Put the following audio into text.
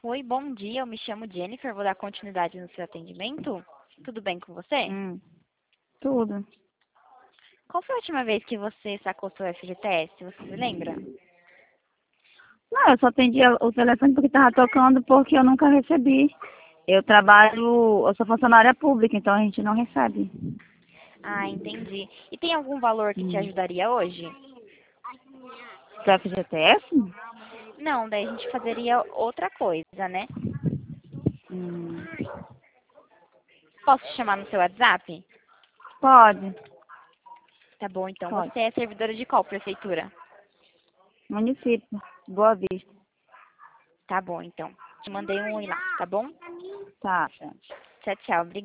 Oi, bom dia. Eu me chamo Jennifer. Vou dar continuidade no seu atendimento. Tudo bem com você? Tudo. Qual foi a última vez que você sacou seu FGTS? Você se lembra? Não, eu só atendi o telefone porque estava tocando porque eu nunca recebi. Eu sou funcionária pública, então a gente não recebe. Ah, entendi. E tem algum valor que te ajudaria hoje? Do FGTS? Não, daí a gente fazeria outra coisa, né? Hum, Posso te chamar no seu WhatsApp? pode, Tá bom, então. pode. Você é servidora de qual prefeitura? Município, Boa Vista. Tá bom, então. Te mandei um oi lá, tá bom? Tá. Tchau, tchau. Obrigada.